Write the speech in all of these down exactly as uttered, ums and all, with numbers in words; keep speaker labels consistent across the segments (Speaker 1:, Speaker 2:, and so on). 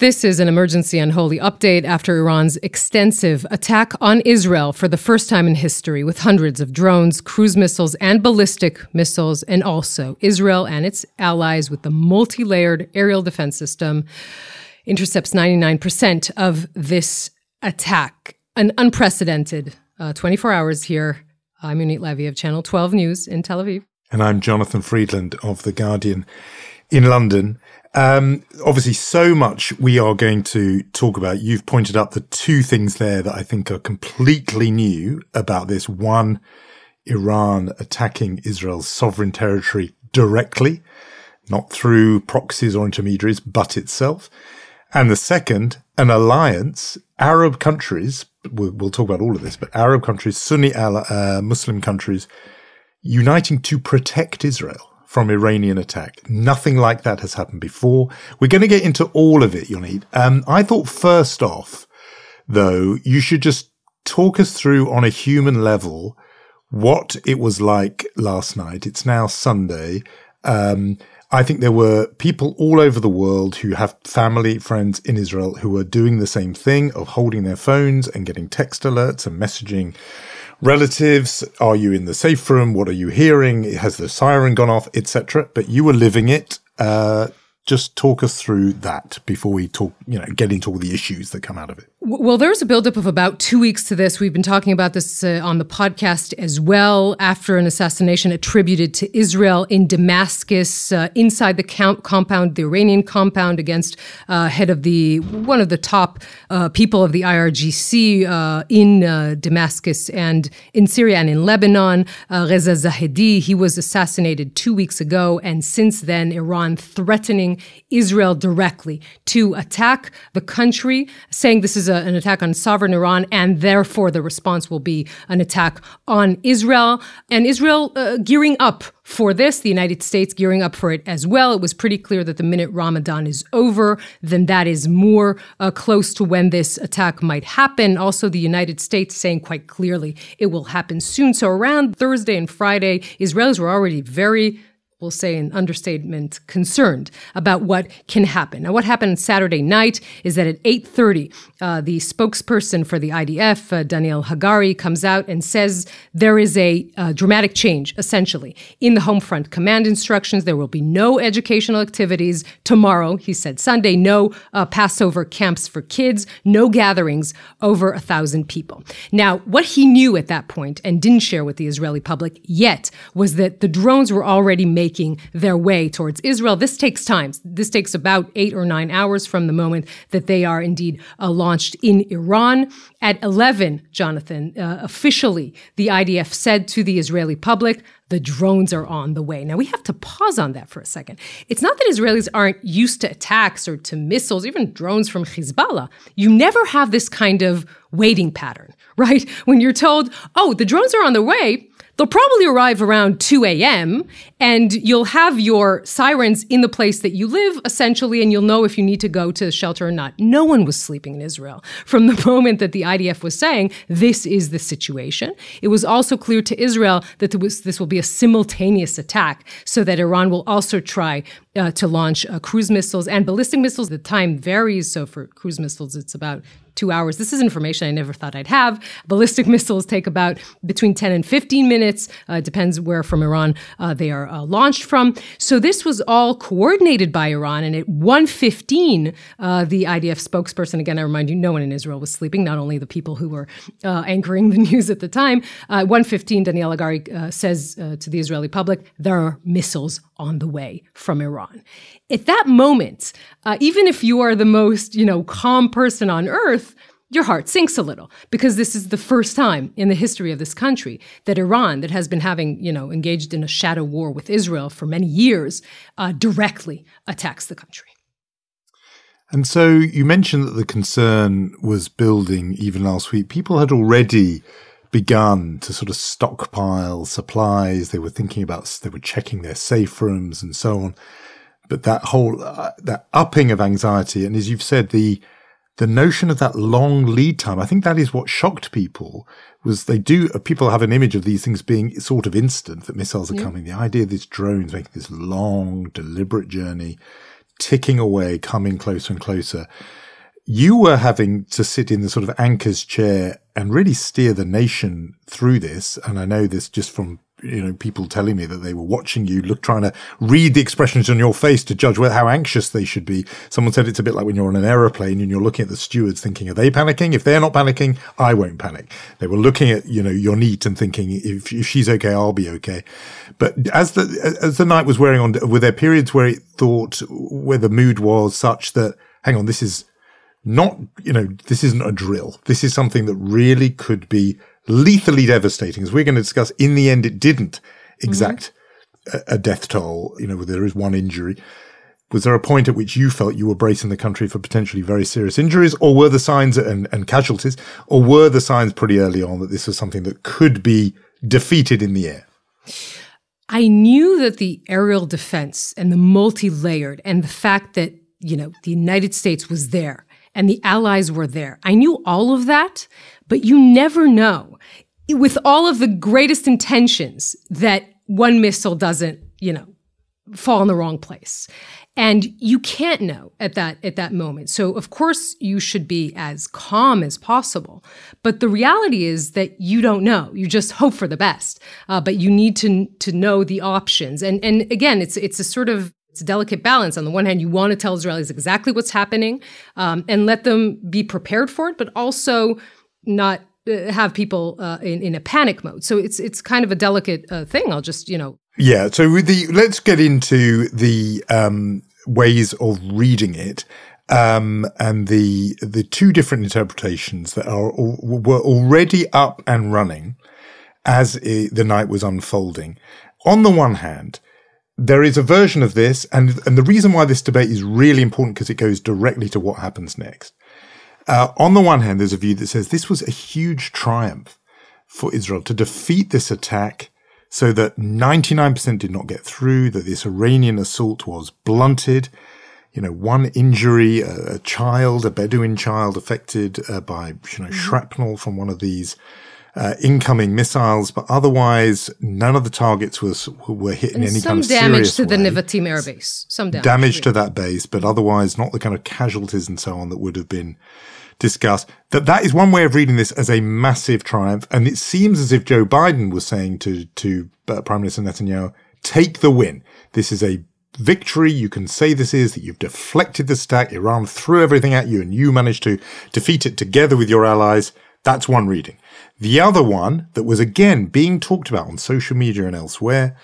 Speaker 1: This is an emergency unholy update after Iran's extensive attack on Israel for the first time in history, with hundreds of drones, cruise missiles, and ballistic missiles, and also Israel and its allies with the multi-layered aerial defense system intercepts ninety-nine percent of this attack. An unprecedented uh, twenty-four hours here. I'm Yonit Levy of Channel twelve News in Tel Aviv.
Speaker 2: And I'm Jonathan Friedland of The Guardian in London. Um, obviously, so much we are going to talk about. You've pointed out the two things there that I think are completely new about this. One, Iran attacking Israel's sovereign territory directly, not through proxies or intermediaries, but itself. And the second, an alliance, Arab countries, we'll, we'll talk about all of this, but Arab countries, Sunni uh, Muslim countries, uniting to protect Israel from Iranian attack. Nothing like that has happened before. We're going to get into all of it, Yonit. Um, I thought first off, though, you should just talk us through on a human level what it was like last night. It's now Sunday. Um, I think there were people all over the world who have family, friends in Israel who are doing the same thing of holding their phones and getting text alerts and messaging relatives. Are you in the safe room? What are you hearing? Has the siren gone off, et cetera? But you were living it. Uh, just talk us through that before we talk, you know, get into all the issues that come out of it.
Speaker 1: Well, there was a buildup of about two weeks to this. We've been talking about this uh, on the podcast as well, after an assassination attributed to Israel in Damascus, uh, inside the count compound, the Iranian compound, against uh, head of the one of the top uh, people of the I R G C uh, in uh, Damascus and in Syria and in Lebanon, uh, Reza Zahedi. He was assassinated two weeks ago, and since then, Iran threatening Israel directly to attack the country, saying this is a an attack on sovereign Iran, and therefore the response will be an attack on Israel. And Israel uh, gearing up for this, the United States gearing up for it as well. It was pretty clear that the minute Ramadan is over, then that is more uh, close to when this attack might happen. Also, the United States saying quite clearly it will happen soon. So around Thursday and Friday, Israelis were already very, we'll say an understatement, concerned about what can happen. Now, what happened Saturday night is that at eight thirty, uh, the spokesperson for the I D F, uh, Daniel Hagari, comes out and says there is a uh, dramatic change, essentially, in the home front command instructions. There will be no educational activities tomorrow, he said Sunday, no uh, Passover camps for kids, no gatherings over a thousand people. Now, what he knew at that point and didn't share with the Israeli public yet was that the drones were already making making their way towards Israel. This takes time. This takes about eight or nine hours from the moment that they are indeed uh, launched in Iran. At eleven, Jonathan, uh, officially, the I D F said to the Israeli public, the drones are on the way. Now, we have to pause on that for a second. It's not that Israelis aren't used to attacks or to missiles, even drones from Hezbollah. You never have this kind of waiting pattern, right? When you're told, oh, the drones are on the way, they'll probably arrive around two a.m. and you'll have your sirens in the place that you live, essentially, and you'll know if you need to go to shelter or not. No one was sleeping in Israel from the moment that the I D F was saying this is the situation. It was also clear to Israel that there was, this will be a simultaneous attack, so that Iran will also try uh, to launch uh, cruise missiles and ballistic missiles. The time varies, so for cruise missiles, it's about two hours. This is information I never thought I'd have. Ballistic missiles take about between ten and fifteen minutes. Uh, depends where from Iran uh, they are uh, launched from. So this was all coordinated by Iran. And at one fifteen, uh, the I D F spokesperson, again, I remind you, no one in Israel was sleeping, not only the people who were uh, anchoring the news at the time. Uh, one fifteen, Daniel Hagari uh, says uh, to the Israeli public, there are missiles on the way from Iran. At that moment, uh, even if you are the most, you know, calm person on earth, your heart sinks a little, because this is the first time in the history of this country that Iran, that has been having, you know, engaged in a shadow war with Israel for many years, uh, directly attacks the country.
Speaker 2: And so you mentioned that the concern was building even last week. People had already begun to sort of stockpile supplies. They were thinking about, they were checking their safe rooms and so on. But that whole, uh, that upping of anxiety, and as you've said, the the notion of that long lead time, I think that is what shocked people, was they do, people have an image of these things being sort of instant, that missiles are yeah. coming. The idea of these drones making this long, deliberate journey ticking away, coming closer and closer. You were having to sit in the sort of anchor's chair and really steer the nation through this. And I know this just from, you know, people telling me that they were watching you, look, trying to read the expressions on your face to judge how anxious they should be. Someone said it's a bit like when you're on an aeroplane and you're looking at the stewards thinking, are they panicking? If they're not panicking, I won't panic. They were looking at, you know, your NEAT and thinking, if, if she's okay, I'll be okay. But as the, as the night was wearing on, were there periods where it thought, where the mood was such that, hang on, this is not, you know, this isn't a drill. This is something that really could be lethally devastating. As we're going to discuss, in the end, it didn't exact mm-hmm. a, a death toll. You know, there is one injury. Was there a point at which you felt you were bracing the country for potentially very serious injuries, or were the signs and, and casualties, or were the signs pretty early on that this was something that could be defeated in the air?
Speaker 1: I knew that the aerial defense and the multi-layered and the fact that, you know, the United States was there and the allies were there. I knew all of that, but you never know, with all of the greatest intentions, that one missile doesn't, you know, fall in the wrong place. And you can't know at that at that moment. So, of course, you should be as calm as possible. But the reality is that you don't know. You just hope for the best. Uh, but you need to to know the options. And and again, it's it's a sort of it's a delicate balance. On the one hand, you want to tell Israelis exactly what's happening um, and let them be prepared for it, but also not uh, have people uh, in, in a panic mode. So it's it's kind of a delicate uh, thing. I'll just, you know.
Speaker 2: Yeah. So with the let's get into the um, ways of reading it um, and the the two different interpretations that are were already up and running as it, the night was unfolding. On the one hand, there is a version of this, and, and the reason why this debate is really important because it goes directly to what happens next. Uh, on the one hand, there's a view that says this was a huge triumph for Israel to defeat this attack so that ninety-nine percent did not get through, that this Iranian assault was blunted. You know, one injury, a, a child, a Bedouin child affected uh, by, you know, shrapnel from one of these Uh, incoming missiles, but otherwise none of the targets was were hit in
Speaker 1: and
Speaker 2: any
Speaker 1: kind
Speaker 2: of
Speaker 1: serious way. Some damage to
Speaker 2: way.
Speaker 1: the Nevatim air base. Some damage.
Speaker 2: Damage
Speaker 1: yeah.
Speaker 2: to that base, but otherwise not the kind of casualties and so on that would have been discussed. That that is one way of reading this as a massive triumph, and it seems as if Joe Biden was saying to to uh, Prime Minister Netanyahu, take the win. This is a victory. You can say this is that you've deflected the attack. Iran threw everything at you and you managed to defeat it together with your allies. That's one reading. The other one that was again being talked about on social media and elsewhere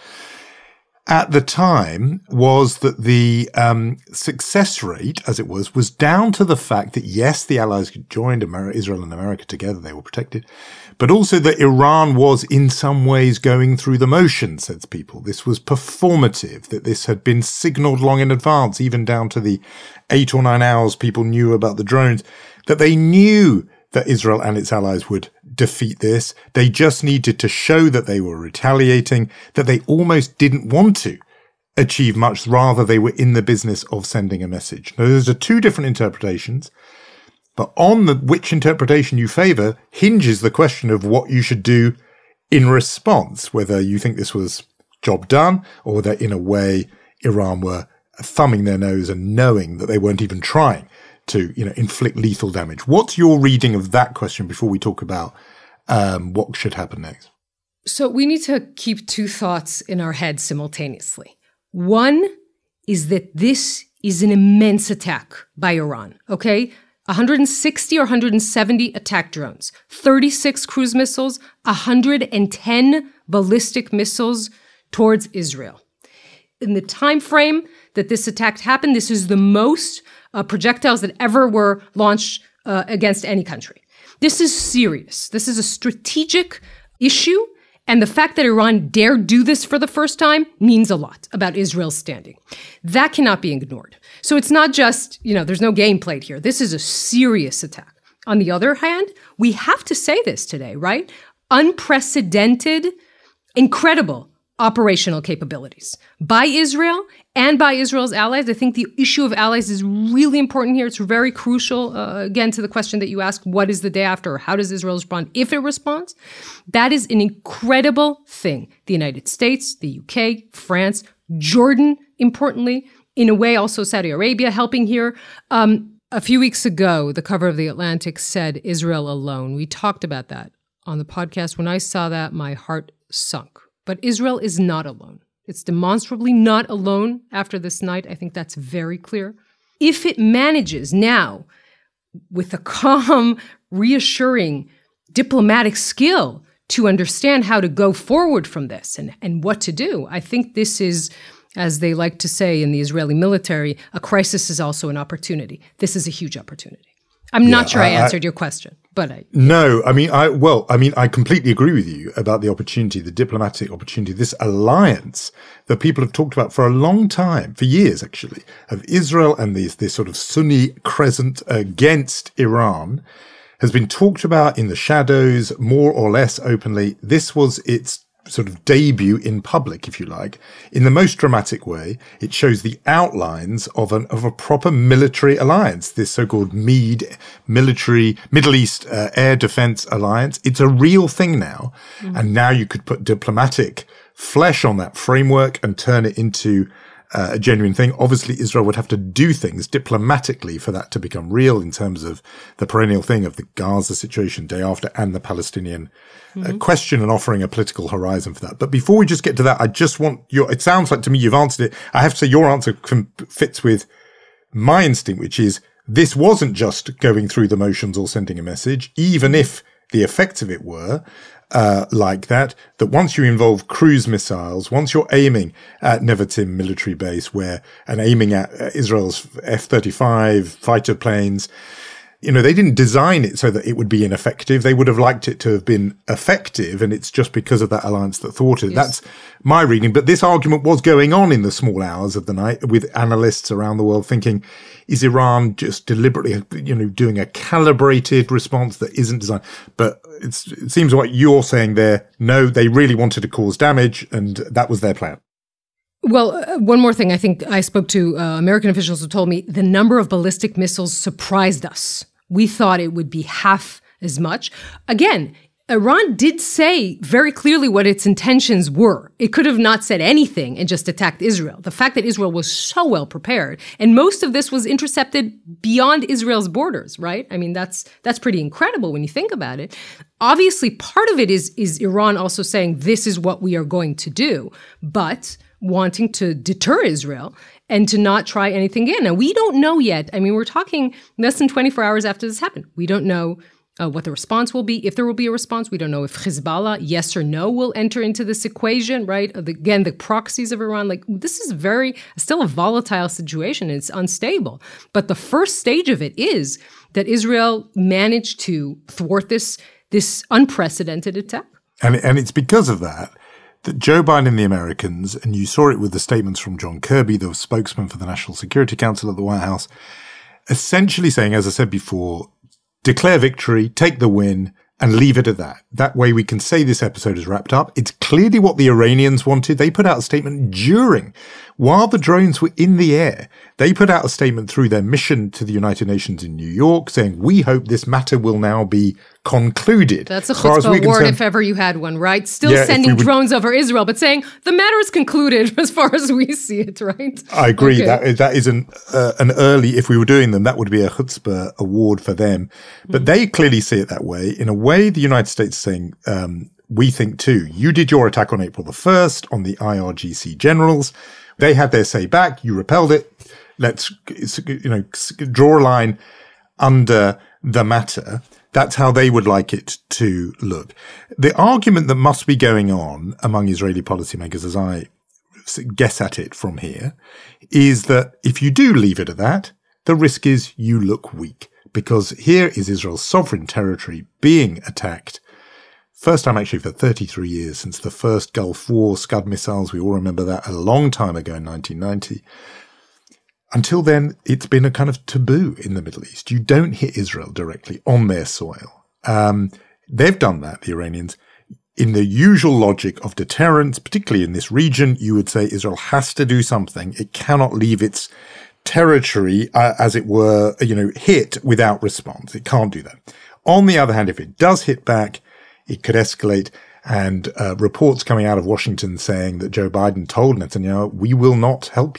Speaker 2: at the time was that the um, success rate, as it was, was down to the fact that, yes, the allies joined America, Israel and America together, they were protected, but also that Iran was in some ways going through the motions, says people. This was performative, that this had been signaled long in advance, even down to the eight or nine hours people knew about the drones, that they knew that Israel and its allies would defeat this. They just needed to show that they were retaliating, that they almost didn't want to achieve much, rather they were in the business of sending a message. Now, those are two different interpretations, but on the which interpretation you favor hinges the question of what you should do in response, whether you think this was job done or whether in a way Iran were thumbing their nose and knowing that they weren't even trying to, you know, inflict lethal damage. What's your reading of that question before we talk about um, what should happen next?
Speaker 1: So we need to keep two thoughts in our head simultaneously. One is that this is an immense attack by Iran, okay? one hundred sixty or one hundred seventy attack drones, thirty-six cruise missiles, one hundred ten ballistic missiles towards Israel. In the time frame that this attack happened, this is the most Uh, projectiles that ever were launched uh, against any country. This is serious. This is a strategic issue. And the fact that Iran dared do this for the first time means a lot about Israel's standing. That cannot be ignored. So it's not just, you know, there's no game played here. This is a serious attack. On the other hand, we have to say this today, right? Unprecedented, incredible operational capabilities by Israel and by Israel's allies. I think the issue of allies is really important here. It's very crucial, uh, again, to the question that you asked, what is the day after, or how does Israel respond if it responds? That is an incredible thing. The United States, the U K, France, Jordan, importantly, in a way, also Saudi Arabia helping here. Um, a few weeks ago, the cover of The Atlantic said Israel alone. We talked about that on the podcast. When I saw that, my heart sunk. But Israel is not alone. It's demonstrably not alone after this night. I think that's very clear. If it manages now, with a calm, reassuring diplomatic skill, to understand how to go forward from this and, and what to do, I think this is, as they like to say in the Israeli military, a crisis is also an opportunity. This is a huge opportunity. I'm yeah, not sure I, I answered I, your question, but I...
Speaker 2: No, I mean, I well, I mean, I completely agree with you about the opportunity, the diplomatic opportunity, this alliance that people have talked about for a long time, for years actually, of Israel and this, this sort of Sunni crescent against Iran has been talked about in the shadows, more or less openly. This was its sort of debut in public, if you like. In the most dramatic way, it shows the outlines of an of a proper military alliance, this so-called MEAD, military Middle East uh, Air Defense Alliance. It's a real thing now. Mm-hmm. And now you could put diplomatic flesh on that framework and turn it into Uh, a genuine thing. Obviously, Israel would have to do things diplomatically for that to become real in terms of the perennial thing of the Gaza situation day after and the Palestinian mm-hmm. uh, question and offering a political horizon for that. But before we just get to that, I just want your, it sounds like to me you've answered it. I have to say your answer com- fits with my instinct, which is this wasn't just going through the motions or sending a message, even if the effects of it were Uh, like that, that once you involve cruise missiles, once you're aiming at Nevatim military base where, and aiming at uh, Israel's F thirty-five fighter planes, you know, they didn't design it so that it would be ineffective. They would have liked it to have been effective, and it's just because of that alliance that thought it. Yes. That's my reading. But this argument was going on in the small hours of the night with analysts around the world thinking, is Iran just deliberately, you know, doing a calibrated response that isn't designed? But it's, it seems like you're saying there, no, they really wanted to cause damage, and that was their plan.
Speaker 1: Well, uh, one more thing. I think I spoke to uh, American officials who told me the number of ballistic missiles surprised us. We thought it would be half as much. Again, Iran did say very clearly what its intentions were. It could have not said anything and just attacked Israel. The fact that Israel was so well prepared, and most of this was intercepted beyond Israel's borders, right? I mean, that's that's pretty incredible when you think about it. Obviously, part of it is, is Iran also saying this is what we are going to do, but wanting to deter Israel and to not try anything again. And we don't know yet. I mean, we're talking less than twenty-four hours after this happened. We don't know uh, what the response will be, if there will be a response. We don't know if Hezbollah, yes or no, will enter into this equation, right? Uh, the, again, the proxies of Iran, like this is very, still a volatile situation. It's unstable. But the first stage of it is that Israel managed to thwart this, this unprecedented attack.
Speaker 2: And, and it's because of that that Joe Biden and the Americans, and you saw it with the statements from John Kirby, the spokesman for the National Security Council at the White House, essentially saying, as I said before, declare victory, take the win, and leave it at that. That way we can say this episode is wrapped up. It's clearly what the Iranians wanted. They put out a statement during, while the drones were in the air, they put out a statement through their mission to the United Nations in New York saying, we hope this matter will now be concluded.
Speaker 1: That's a chutzpah word if ever you had one, right? Still yeah, sending would, drones over Israel, but saying the matter is concluded as far as we see it, right?
Speaker 2: I agree. Okay. That, that is an, uh, an early, if we were doing them, that would be a chutzpah award for them. But mm-hmm. they clearly see it that way. In a way, the United States is saying, um, we think too. You did your attack on April the first on the I R G C generals. They had their say back. You repelled it. Let's, you know, draw a line under the matter. That's how they would like it to look. The argument that must be going on among Israeli policymakers, as I guess at it from here, is that if you do leave it at that, the risk is you look weak. Because here is Israel's sovereign territory being attacked. First time actually for thirty-three years since the first Gulf War, Scud missiles. We all remember that a long time ago in nineteen ninety. Until then, it's been a kind of taboo in the Middle East. You don't hit Israel directly on their soil. Um, they've done that, the Iranians. In the usual logic of deterrence, particularly in this region, you would say Israel has to do something. It cannot leave its territory, uh, as it were, you know, hit without response. It can't do that. On the other hand, if it does hit back, it could escalate. And uh, reports coming out of Washington saying that Joe Biden told Netanyahu, we will not help you.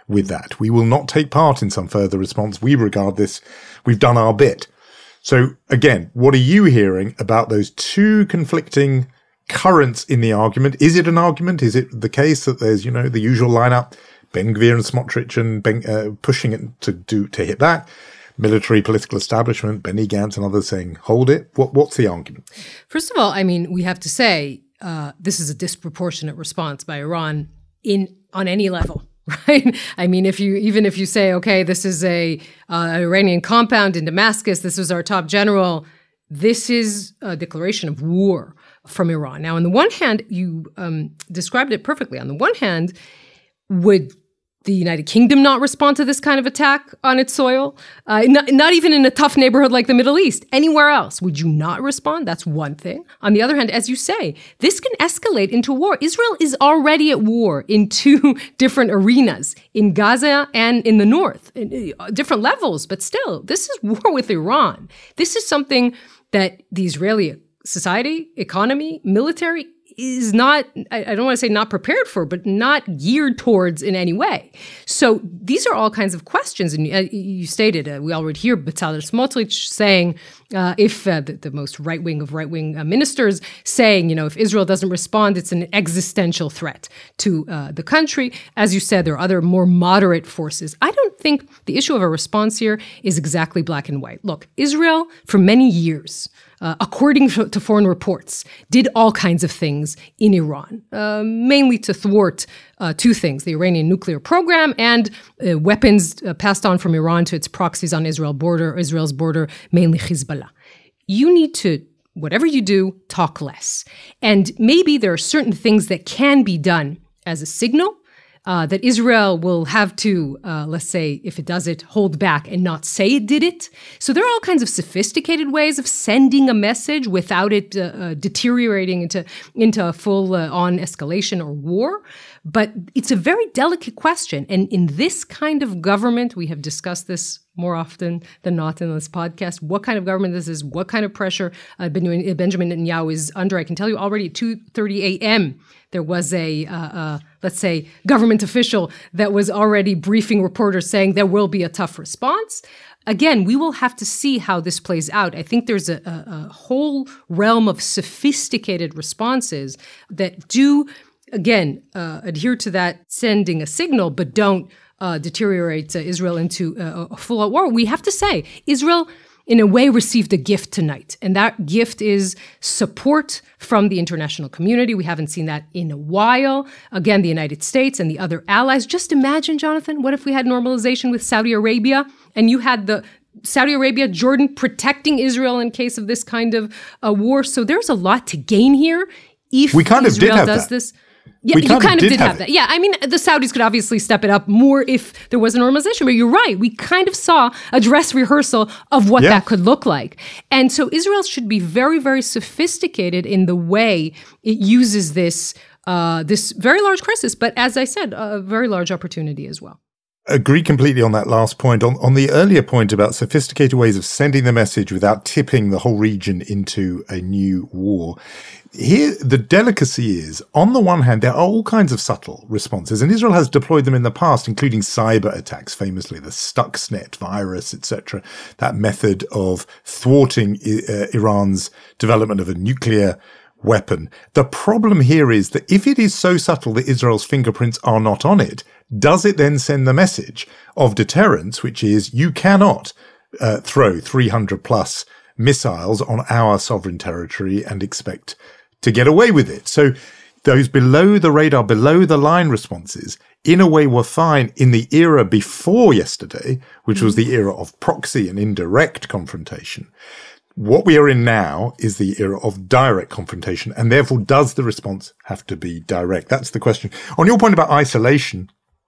Speaker 2: with that. We will not take part in some further response. We regard this, we've done our bit. So again, what are you hearing about those two conflicting currents in the argument? Is it an argument? Is it the case that there's, you know, the usual lineup, Ben Gvir and Smotrich and ben, uh, pushing it to do, to hit back? Military political establishment, Benny Gantz and others saying, hold it. What, what's the argument?
Speaker 1: First of all, I mean, we have to say uh, this is a disproportionate response by Iran in on any level, right? I mean, if you even if you say, okay, this is a uh, Iranian compound in Damascus, this was our top general, this is a declaration of war from Iran. Now, on the one hand, you um, described it perfectly. On the one hand, would the United Kingdom not respond to this kind of attack on its soil? Uh, not, not even in a tough neighborhood like the Middle East. Anywhere else, would you not respond? That's one thing. On the other hand, as you say, this can escalate into war. Israel is already at war in two different arenas, in Gaza and in the north, in, uh, different levels, but still, this is war with Iran. This is something that the Israeli society, economy, military is not, I don't want to say not prepared for, but not geared towards in any way. So these are all kinds of questions. And uh, you stated, uh, we already hear Bezalel Smotrich saying, uh, if uh, the, the most right-wing of right-wing uh, ministers saying, you know, if Israel doesn't respond, it's an existential threat to uh, the country. As you said, there are other more moderate forces. I don't think the issue of a response here is exactly black and white. Look, Israel, for many years, Uh, according to, to foreign reports, did all kinds of things in Iran, uh, mainly to thwart uh, two things, the Iranian nuclear program and uh, weapons uh, passed on from Iran to its proxies on Israel border, Israel's border, mainly Hezbollah. You need to, whatever you do, talk less. And maybe there are certain things that can be done as a signal Uh, that Israel will have to, uh, let's say, if it does it, hold back and not say it did it. So there are all kinds of sophisticated ways of sending a message without it uh, uh, deteriorating into, into a full-on uh, escalation or war. But it's a very delicate question. And in this kind of government, we have discussed this more often than not in this podcast, what kind of government this is, what kind of pressure uh, Benjamin Netanyahu is under. I can tell you already at two thirty a.m., there was a, uh, uh, let's say, government official that was already briefing reporters saying there will be a tough response. Again, we will have to see how this plays out. I think there's a, a, a whole realm of sophisticated responses that do, again, uh, adhere to that sending a signal, but don't uh, deteriorate uh, Israel into uh, a full-out war. We have to say, Israel, in a way, received a gift tonight. And that gift is support from the international community. We haven't seen that in a while. Again, the United States and the other allies. Just imagine, Jonathan, what if we had normalization with Saudi Arabia and you had the Saudi Arabia, Jordan protecting Israel in case of this kind of uh, war. So there's a lot to gain here if
Speaker 2: we kind
Speaker 1: Israel
Speaker 2: of did have
Speaker 1: does
Speaker 2: that.
Speaker 1: this. Yeah,
Speaker 2: we
Speaker 1: you
Speaker 2: kind,
Speaker 1: kind
Speaker 2: of
Speaker 1: of
Speaker 2: did,
Speaker 1: did have, have that. Yeah, I mean, the Saudis could obviously step it up more if there was a normalization. But you're right. We kind of saw a dress rehearsal of what yeah. that could look like. And so Israel should be very, very sophisticated in the way it uses this, uh, this very large crisis. But as I said, a very large opportunity as well.
Speaker 2: Agree completely on that last point. On, on the earlier point about sophisticated ways of sending the message without tipping the whole region into a new war, here the delicacy is, on the one hand, there are all kinds of subtle responses, and Israel has deployed them in the past, including cyber attacks, famously the Stuxnet virus, et cetera. That method of thwarting uh, Iran's development of a nuclear weapon. The problem here is that if it is so subtle that Israel's fingerprints are not on it, does it then send the message of deterrence, which is you cannot uh, throw three hundred plus missiles on our sovereign territory and expect to get away with it? So those below the radar, below the line responses, in a way were fine in the era before yesterday, which was the era of proxy and indirect confrontation. What we are in now is the era of direct confrontation, and therefore does the response have to be direct? That's the question. On your point about isolation,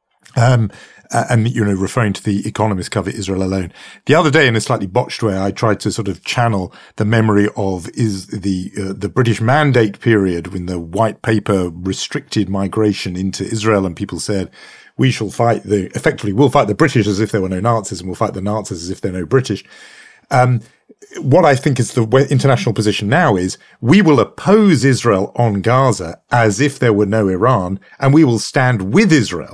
Speaker 2: um, and, you know, referring to the Economist cover, Israel Alone, the other day in a slightly botched way, I tried to sort of channel the memory of is the uh, the British Mandate period when the white paper restricted migration into Israel, and people said, we shall fight the, effectively, we'll fight the British as if there were no Nazis, and we'll fight the Nazis as if they're no British. Um, what I think is the international position now is we will oppose Israel on Gaza as if there were no Iran, and we will stand with Israel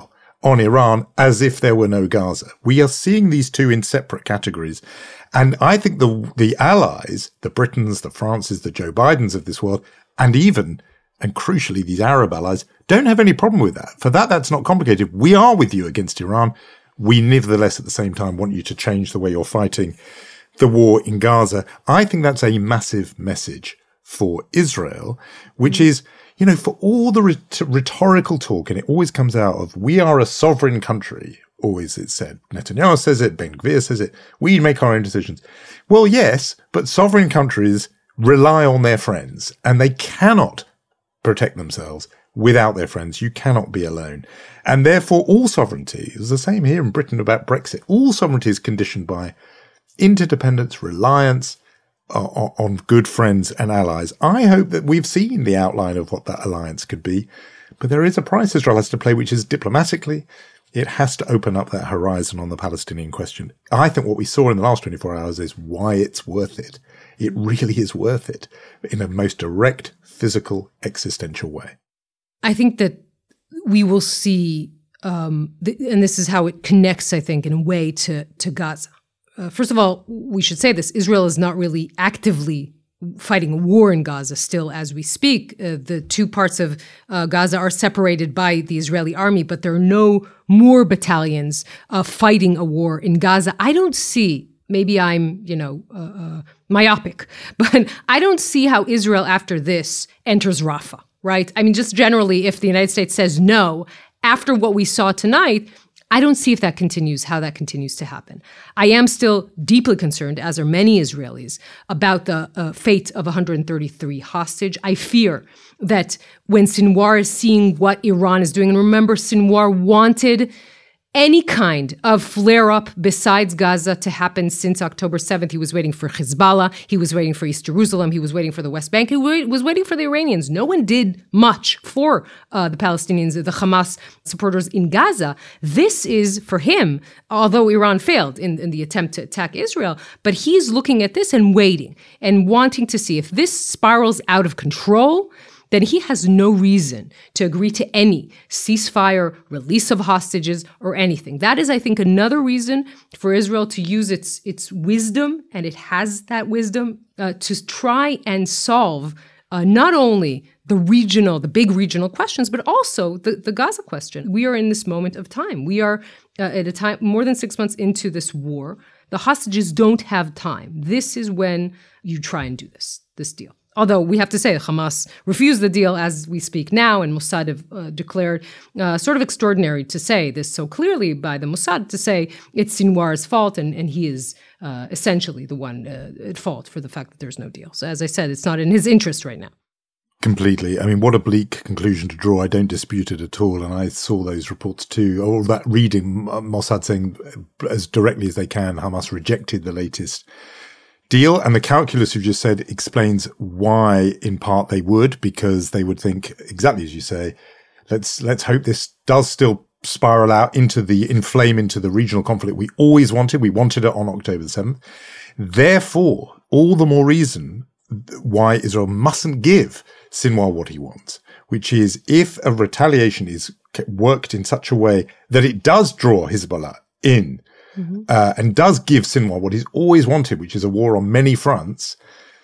Speaker 2: on Iran as if there were no Gaza. We are seeing these two in separate categories. And I think the the allies, the Britons, the Frances, the Joe Bidens of this world, and even, and crucially, these Arab allies, don't have any problem with that. For that, that's not complicated. We are with you against Iran. We nevertheless, at the same time, want you to change the way you're fighting the war in Gaza. I think that's a massive message for Israel, which is, you know, for all the rhet- rhetorical talk, and it always comes out of, we are a sovereign country. Always it's said. Netanyahu says it, Ben Gvir says it. We make our own decisions. Well, yes, but sovereign countries rely on their friends, and they cannot protect themselves without their friends. You cannot be alone. And therefore, all sovereignty is the same here in Britain about Brexit. All sovereignty is conditioned by interdependence, reliance uh, on good friends and allies. I hope that we've seen the outline of what that alliance could be, but there is a price Israel has to play, which is diplomatically. It has to open up that horizon on the Palestinian question. I think what we saw in the last twenty-four hours is why it's worth it. It really is worth it in a most direct, physical, existential way.
Speaker 1: I think that we will see, um, th- and this is how it connects, I think, in a way to, to Gaza. Uh, first of all, we should say this. Israel is not really actively fighting a war in Gaza still as we speak. Uh, the two parts of uh, Gaza are separated by the Israeli army, but there are no more battalions uh, fighting a war in Gaza. I don't see, maybe I'm, you know, uh, uh, myopic, but I don't see how Israel after this enters Rafah, right? I mean, just generally, if the United States says no, after what we saw tonight, I don't see if that continues, how that continues to happen. I am still deeply concerned, as are many Israelis, about the uh, fate of one hundred thirty-three hostage. I fear that when Sinwar is seeing what Iran is doing, and remember, Sinwar wanted any kind of flare-up besides Gaza to happen since October seventh. He was waiting for Hezbollah. He was waiting for East Jerusalem. He was waiting for the West Bank. He was waiting for the Iranians. No one did much for uh, the Palestinians, the Hamas supporters in Gaza. This is, for him, although Iran failed in, in the attempt to attack Israel, but he's looking at this and waiting and wanting to see if this spirals out of control, then he has no reason to agree to any ceasefire, release of hostages, or anything. That is, I think, another reason for Israel to use its its wisdom, and it has that wisdom, uh, to try and solve uh, not only the regional, the big regional questions, but also the, the Gaza question. We are in this moment of time. We are uh, at a time more than six months into this war. The hostages don't have time. This is when you try and do this, this deal. Although we have to say Hamas refused the deal as we speak now, and Mossad have uh, declared uh, sort of extraordinary to say this so clearly by the Mossad, to say it's Sinwar's fault and, and he is uh, essentially the one uh, at fault for the fact that there's no deal. So as I said, it's not in his interest right now.
Speaker 2: Completely. I mean, what a bleak conclusion to draw. I don't dispute it at all. And I saw those reports too. All that reading, Mossad saying as directly as they can, Hamas rejected the latest deal. And the calculus you've just said explains why, in part, they would, because they would think, exactly as you say, let's let's hope this does still spiral out into the, inflame into the regional conflict we always wanted. We wanted it on October the seventh. Therefore, all the more reason why Israel mustn't give Sinwar what he wants, which is if a retaliation is worked in such a way that it does draw Hezbollah in, Mm-hmm. Uh, and does give Sinwar what he's always wanted, which is a war on many fronts,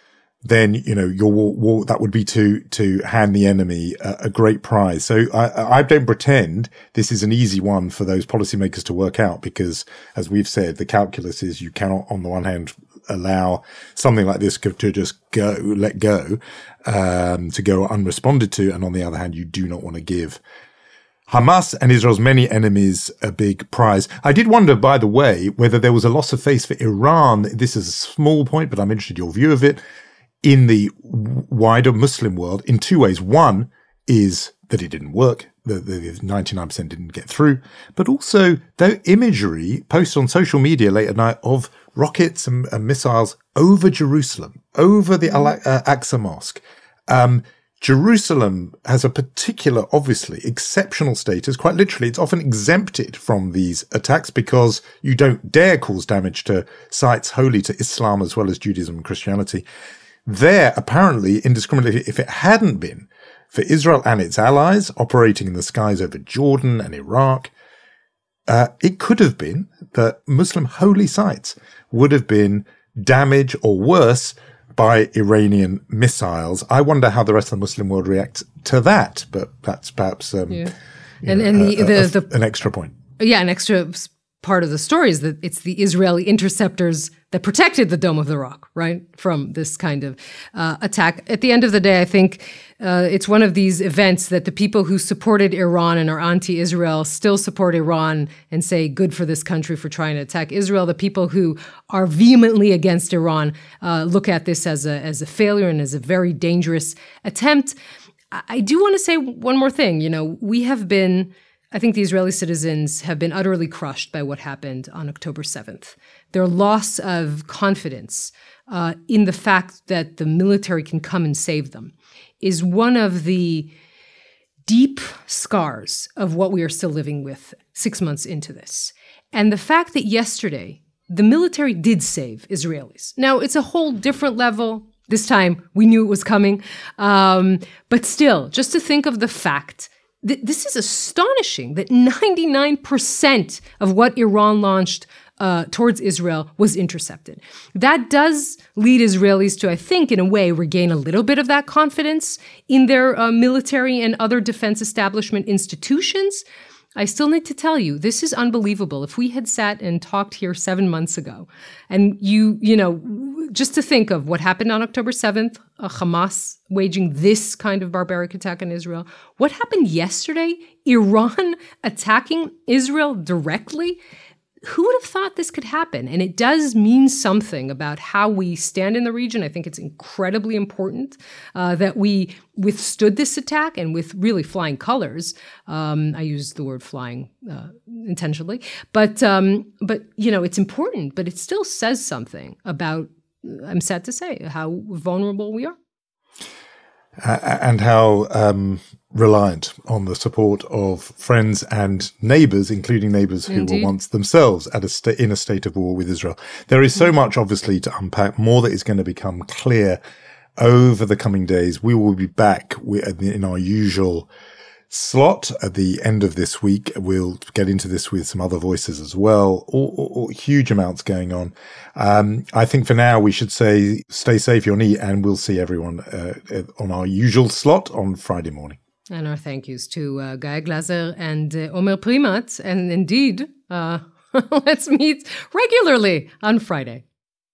Speaker 2: then, you know, your war, war that would be to to hand the enemy a, a great prize. So I, I don't pretend this is an easy one for those policymakers to work out, because, as we've said, the calculus is you cannot, on the one hand, allow something like this to just go, let go, um, to go unresponded to, and on the other hand, you do not want to give Hamas and Israel's many enemies a big prize. I did wonder, by the way, whether there was a loss of face for Iran. This is a small point, but I'm interested in your view of it, in the wider Muslim world in two ways. One is that it didn't work. The, the ninety-nine percent didn't get through. But also, the imagery posted on social media late at night of rockets and, and missiles over Jerusalem, over the Al-Aqsa Mosque. Um, Jerusalem has a particular, obviously, exceptional status. Quite literally, it's often exempted from these attacks because you don't dare cause damage to sites holy to Islam as well as Judaism and Christianity. There, apparently, indiscriminately, if it hadn't been for Israel and its allies operating in the skies over Jordan and Iraq, uh, it could have been that Muslim holy sites would have been damaged or worse by Iranian missiles. I wonder how the rest of the Muslim world reacts to that, but that's perhaps um,
Speaker 1: yeah. and,
Speaker 2: know,
Speaker 1: and the,
Speaker 2: a,
Speaker 1: the,
Speaker 2: a,
Speaker 1: the,
Speaker 2: an extra point.
Speaker 1: Yeah, an extra part of the story is that it's the Israeli interceptors that protected the Dome of the Rock, right, from this kind of uh, attack. At the end of the day, I think uh, it's one of these events that the people who supported Iran and are anti-Israel still support Iran and say good for this country for trying to attack Israel. The people who are vehemently against Iran uh, look at this as a as a failure and as a very dangerous attempt. I, I do want to say one more thing. You know, we have been... I think the Israeli citizens have been utterly crushed by what happened on October seventh. Their loss of confidence uh, in the fact that the military can come and save them is one of the deep scars of what we are still living with six months into this. And the fact that yesterday the military did save Israelis. Now, it's a whole different level. This time we knew it was coming. Um, but still, just to think of the fact this is astonishing that ninety-nine percent of what Iran launched uh, towards Israel was intercepted. That does lead Israelis to, I think, in a way, regain a little bit of that confidence in their uh, military and other defense establishment institutions. I still need to tell you, this is unbelievable. If we had sat and talked here seven months ago, and you, you know, just to think of what happened on October seventh, uh, Hamas waging this kind of barbaric attack on Israel. What happened yesterday? Iran attacking Israel directly? Who would have thought this could happen? And it does mean something about how we stand in the region. I think it's incredibly important uh, that we withstood this attack and with really flying colors. Um, I use the word flying uh, intentionally. But, um, but, you know, it's important, but it still says something about, I'm sad to say, how vulnerable we are.
Speaker 2: Uh, and how um, reliant on the support of friends and neighbours, including neighbours who Indeed. were once themselves at a sta- in a state of war with Israel. There is so mm-hmm. much, obviously, to unpack, more that is going to become clear over the coming days. We will be back in our usual slot at the end of this week. We'll get into this with some other voices as well. All, all, all huge amounts going on. Um, I think for now we should say stay safe, Yoni, and we'll see everyone uh, on our usual slot on Friday morning.
Speaker 1: And our thank yous to uh, Guy Glaser and uh, Omer Primat. And indeed, uh, let's meet regularly on Friday.